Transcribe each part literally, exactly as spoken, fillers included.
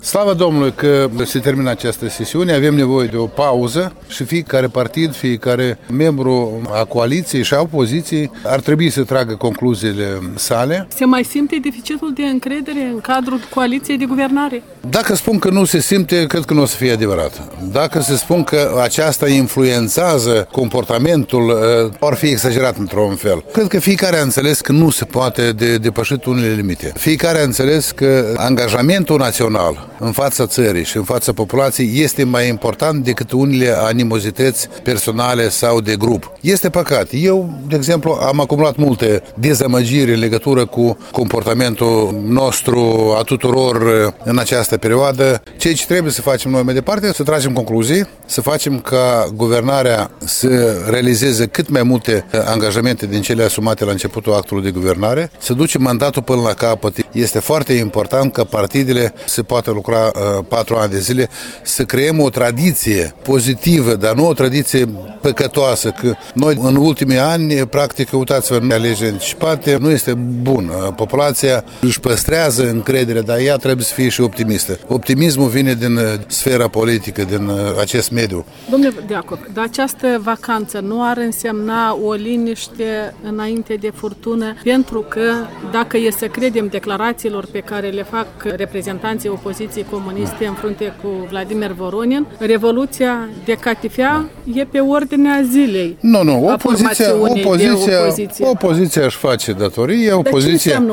Slavă Domnului că se termină această sesiune, avem nevoie de o pauză și fiecare partid, fiecare membru a coaliției și a opoziției ar trebui să tragă concluziile sale. Se mai simte deficitul de încredere în cadrul coaliției de guvernare? Dacă spun că nu se simte, cred că nu o să fie adevărat. Dacă se spun că aceasta influențează comportamentul, ar fi exagerat într-un fel. Cred că fiecare a înțeles că nu se poate de depășit unele limite. Fiecare a înțeles că angajamentul național în fața țării și în fața populației este mai important decât unele animozități personale sau de grup. Este păcat. Eu, de exemplu, am acumulat multe dezamăgiri în legătură cu comportamentul nostru a tuturor în această perioadă. Ceea ce trebuie să facem noi mai departe, să tragem concluzii, să facem ca guvernarea să realizeze cât mai multe angajamente din cele asumate la începutul actului de guvernare, să ducem mandatul până la capăt. Este foarte important ca partidele să poată lucra uh, patru ani de zile, să creăm o tradiție pozitivă, dar nu o tradiție păcătoasă, că noi în ultimii ani, practic, uitați-vă, în alegeri anticipate, nu este bun. Populația își păstrează încredere, dar ea trebuie să fie și optimistă. Optimismul vine din sfera politică, din acest mediu. Domnule Deacov, dar această vacanță nu ar însemna o liniște înainte de furtună? Pentru că, dacă e să credem declarațiilor pe care le fac reprezentanții opoziției comuniste în frunte cu Vladimir Voronin, Revoluția de catifea e pe ordinea zilei. Nu, nu, opoziția, opoziția, opoziția își face datorie, opoziția,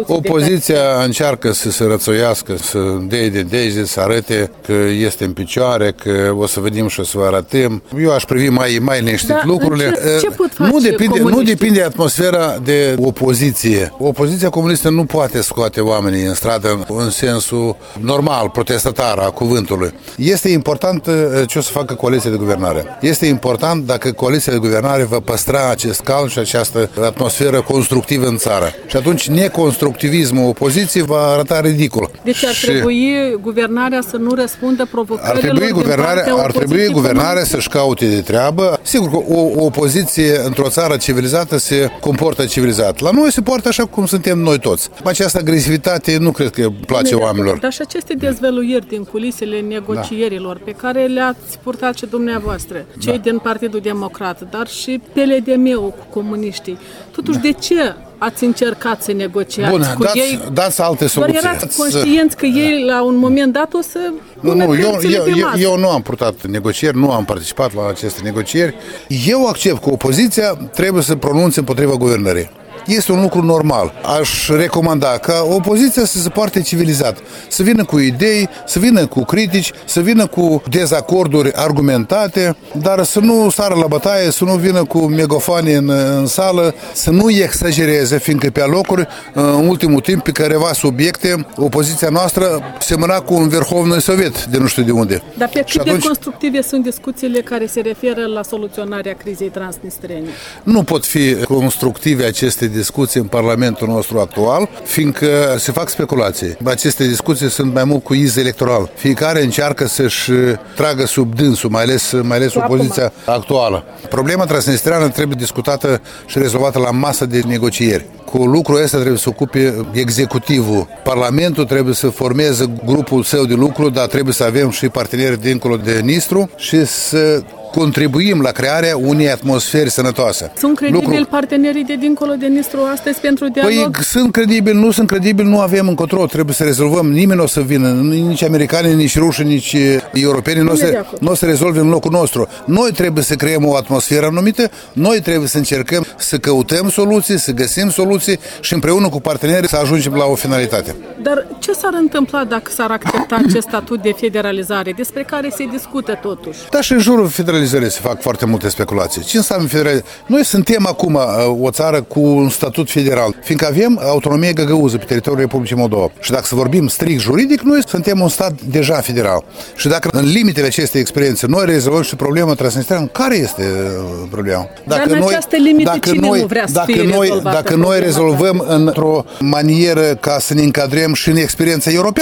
opoziția încearcă să se rățoiască, să dea de dege, să arate că este în picioare, că o să vedem și o să vă arătăm. Eu aș privi mai, mai liniștit da, lucrurile. Ce, ce pot face nu depinde, nu depinde atmosfera de opoziție. Opoziția comunistă nu poate scoate oamenii în stradă în sensul normal, protestatar a cuvântului. Este important ce o să facă coaliția de guvernare. Este important dacă coaliția de guvernare va păstra acest calm și această atmosferă constructivă în țară. Și atunci neconstructivismul opoziției va arăta ridicol. Deci ar și trebui guvernarea să nu răspundă provocărilor ar trebui guvernarea, ar trebui guvernarea să-și caute de treabă. Sigur că o, o opoziție într-o țară civilizată se comportă civilizat. La noi se poartă așa cum suntem noi toți. Această agresivitate nu cred că place Bine, oamenilor. Dar și aceste dezvăluiri din culisele negocierilor da. pe care le-ați purtat și dumneavoastră, cei da. din Partidul Democrat, dar și P L D M-ul cu comuniștii. Totuși, da. de ce ați încercat să negociați Bun, cu dați, ei? dați alte soluții. Doar erați conștienți că ei la un moment dat o să nu, nu, eu, eu, eu, eu nu am purtat negocieri, nu am participat la aceste negocieri. Eu accept că opoziția trebuie să pronunțe împotriva guvernării. Este un lucru normal. Aș recomanda ca opoziția să se poarte civilizat, să vină cu idei, să vină cu critici, să vină cu dezacorduri argumentate, dar să nu sară la bătaie, să nu vină cu megafoni în, în sală, să nu exagereze, fiindcă pe alocuri, în ultimul timp, pe careva subiecte, opoziția noastră semăna cu un Verhovnoi Sovet de nu știu de unde. Dar pe cât atunci, de constructive sunt discuțiile care se referă la soluționarea crizei transnistrene? Nu pot fi constructive aceste discuții în Parlamentul nostru actual, fiindcă se fac speculații. Aceste discuții sunt mai mult cu iz electoral. Fiecare încearcă să-și tragă sub dânsul, mai ales, mai ales opoziția actuală. Problema transnistreană trebuie discutată și rezolvată la masă de negocieri. Cu lucrul ăsta trebuie să ocupe executivul. Parlamentul trebuie să formeze grupul său de lucru, dar trebuie să avem și parteneri dincolo de Nistru și să contribuim la crearea unei atmosferi sănătoase. Sunt credibili Lucru... partenerii de dincolo de Nistru astăzi pentru dialog? Păi sunt credibili, nu sunt credibili, nu avem încotro, trebuie să rezolvăm. Nimeni nu o să vină, nici americani, nici ruși, nici europeni, nu o să, nu o să rezolve în locul nostru. Noi trebuie să creăm o atmosferă anumită, noi trebuie să încercăm să căutăm soluții, să găsim soluții și împreună cu partenerii să ajungem la o finalitate. Dar ce s-ar întâmpla dacă s-ar accepta acest statut de federalizare, despre care se discută totuși? Da, și în jurul federalizării se fac foarte multe speculații. Ce înseamnă federalizare? Noi suntem acum o țară cu un statut federal, fiindcă avem autonomie găgăuză pe teritoriul Republicii Moldova. Și dacă să vorbim strict juridic, noi suntem un stat deja federal. Și dacă în limitele acestei experiențe noi rezolvăm și problema transnistreană, care este problema? Dacă Dar în noi, această limită dacă cine noi, nu vrea să dacă fie noi, dacă noi rezolvăm într-o manieră ca să ne încadrăm și în experiența europeană,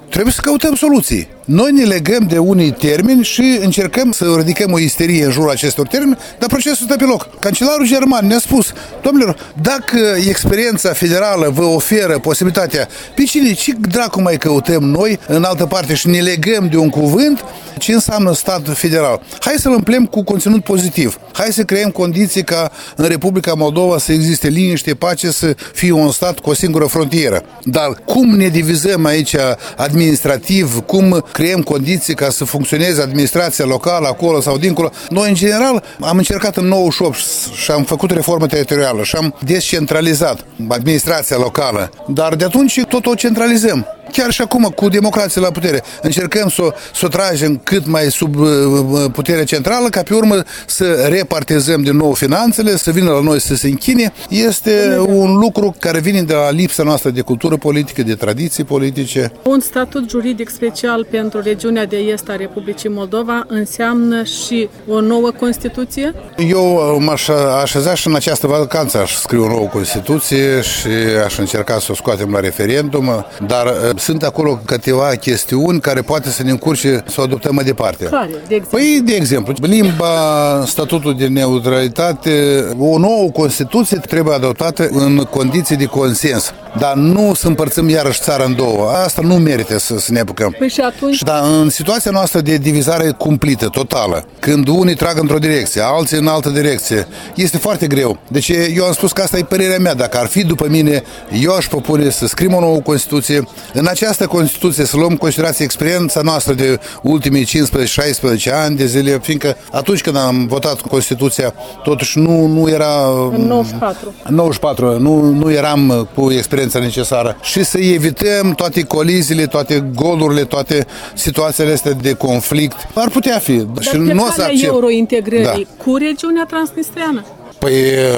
Trebuie să căutăm soluții. Noi ne legăm de unii termeni și încercăm să ridicăm o isterie în jurul acestor termeni, dar procesul stă pe loc. Cancelarul german ne-a spus: domnilor, dacă experiența federală vă oferă posibilitatea, pe cine, ce dracu mai căutăm noi în altă parte și ne legăm de un cuvânt, ce înseamnă stat federal? Hai să-l împlem cu conținut pozitiv. Hai să creăm condiții ca în Republica Moldova să existe liniște, pace, să fie un stat cu o singură frontieră. Dar cum ne divizăm aici administrativ, cum creăm condiții ca să funcționeze administrația locală acolo sau dincolo? Noi, în general, am încercat în nouăzeci și opt și am făcut reformă teritorială și am descentralizat administrația locală, dar de atunci tot o centralizăm. Chiar și acum, cu democrație la putere, încercăm să, să o tragem cât mai sub putere centrală, ca pe urmă să repartizăm din nou finanțele, să vină la noi să se închine. Este un lucru care vine de la lipsa noastră de cultură politică, de tradiții politice. Un statut juridic special pentru regiunea de est a Republicii Moldova înseamnă și o nouă Constituție? Eu m-aș așeza și în această vacanță aș scrie o nouă Constituție și aș încerca să o scoatem la referendum, dar sunt acolo câteva chestiuni care poate să ne încurce să o adoptăm mai departe. Care, de exemplu? Păi, de exemplu, limba, statutul de neutralitate, o nouă Constituție trebuie adoptată în condiții de consens, dar nu să împărțim iarăși țara în două. Asta nu merită să, să ne apucăm. Păi și atunci? Dar în situația noastră de divizare cumplită, totală, când unii trag într-o direcție, alții în altă direcție, este foarte greu. Deci eu am spus că asta e părerea mea. Dacă ar fi după mine, eu aș propune să scriem o nouă Constituție. În această Constituție să luăm în considerație experiența noastră de ultimii cincisprezece șaisprezece ani de zile, fiindcă atunci când am votat Constituția, totuși nu, nu era... În nouăzeci și patru. nouăzeci și patru, nu, nu eram cu experiența necesară. Și să evităm toate coliziile, toate golurile, toate situațiile astea de conflict. Ar putea fi. Dar și pe nu o să calea accept. eurointegrării, Da. cu regiunea transnistreană? Păi,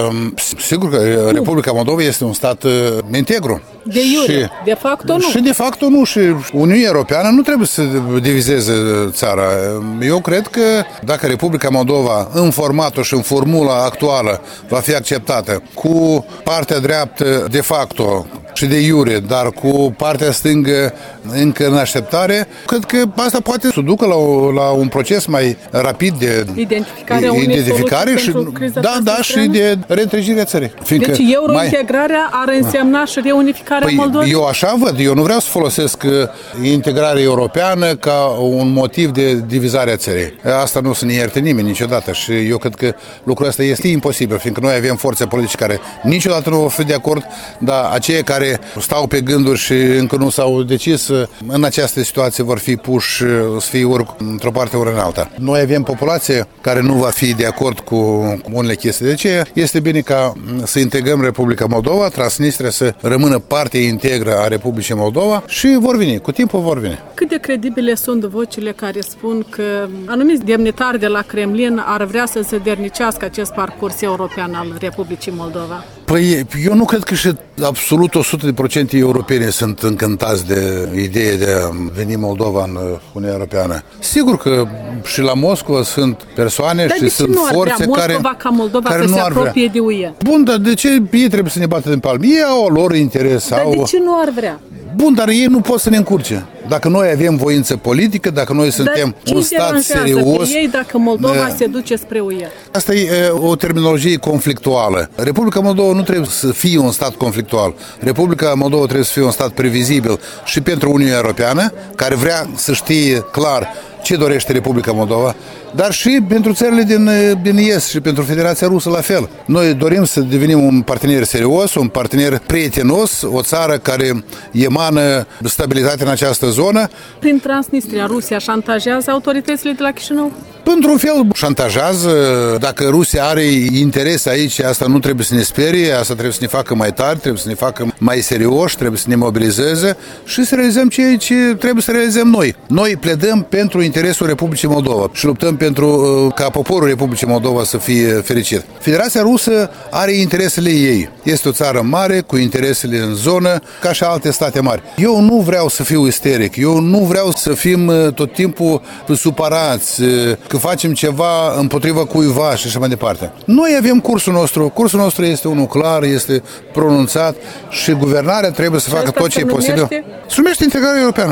sigur că Republica Moldova este un stat integru. De iure, și, de facto nu. Și de facto nu. Și Uniunea Europeană nu trebuie să divizeze țara. Eu cred că dacă Republica Moldova, în formatul și în formula actuală, va fi acceptată cu partea dreaptă de facto și de iure, dar cu partea stângă încă în așteptare, cred că asta poate să ducă la, o, la un proces mai rapid de identificare, identificare și, da, da, și de reîntregirea țării. Fiindcă deci eurointegrarea mai... ar însemna și reunificarea păi, Moldovei? Eu așa văd, eu nu vreau să folosesc integrarea europeană ca un motiv de divizare a țării. Asta nu se ne ierte nimeni niciodată și eu cred că lucrul ăsta este imposibil, fiindcă noi avem forțe politice care niciodată nu vor fi de acord, dar aceia care stau pe gânduri și încă nu s-au decis, în această situație vor fi puși să fie ori într-o parte, ori în alta. Noi avem populație care nu va fi de acord cu unele chestii. De aceea este bine ca să integrăm Republica Moldova, Transnistria să rămână parte integră a Republicii Moldova și vor veni, cu timpul vor veni. Cât de credibile sunt vocile care spun că anumiți demnitari de la Kremlin ar vrea să se dernicească acest parcurs european al Republicii Moldova? Păi eu nu cred că și absolut o sută la sută europeni sunt încântați de ideea de a veni Moldova în Uniunea Europeană. Sigur că și la Moscova sunt persoane dar și sunt forțe care Moscova ca Moldova care să nu se ar apropie vrea. de U E? Bun, dar de ce ei trebuie să ne bată din palme? Ei au lor interes. Dar au... de ce nu ar vrea? Bun, dar ei nu pot să ne încurce. Dacă noi avem voință politică, dacă noi suntem dar un stat serios... Pe ei dacă Moldova ne... se duce spre U E? Asta e o terminologie conflictuală. Republica Moldova nu trebuie să fie un stat conflictual. Republica Moldova trebuie să fie un stat previzibil și pentru Uniunea Europeană, care vrea să știe clar ce dorește Republica Moldova, dar și pentru țările din, din Est și pentru Federația Rusă la fel. Noi dorim să devenim un partener serios, un partener prietenos, o țară care emană stabilitate în această zonă. Prin Transnistria, Rusia șantajează autoritățile de la Chișinău? Într-un fel șantajează. Dacă Rusia are interese aici, asta nu trebuie să ne sperie, asta trebuie să ne facă mai tari, trebuie să ne facă mai serioși, trebuie să ne mobilizeze și să realizăm ceea ce trebuie să realizăm noi. Noi pledăm pentru interesul Republicii Moldova și luptăm pentru ca poporul Republicii Moldova să fie fericit. Federația Rusă are interesele ei. Este o țară mare, cu interesele în zonă, ca și alte state mari. Eu nu vreau să fiu isteric, eu nu vreau să fim tot timpul supărați, că facem ceva împotriva cuiva și așa mai departe. Noi avem cursul nostru, cursul nostru este unul clar, este pronunțat și guvernarea trebuie să facă tot ce e posibil. Se numește integrare europeană.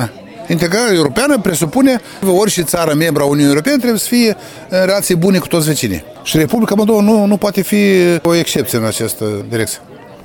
Integrarea europeană presupune că orice țară membra Uniunii Europene trebuie să fie în relații bune cu toți vecinii. Și Republica Moldova nu, nu poate fi o excepție în această direcție.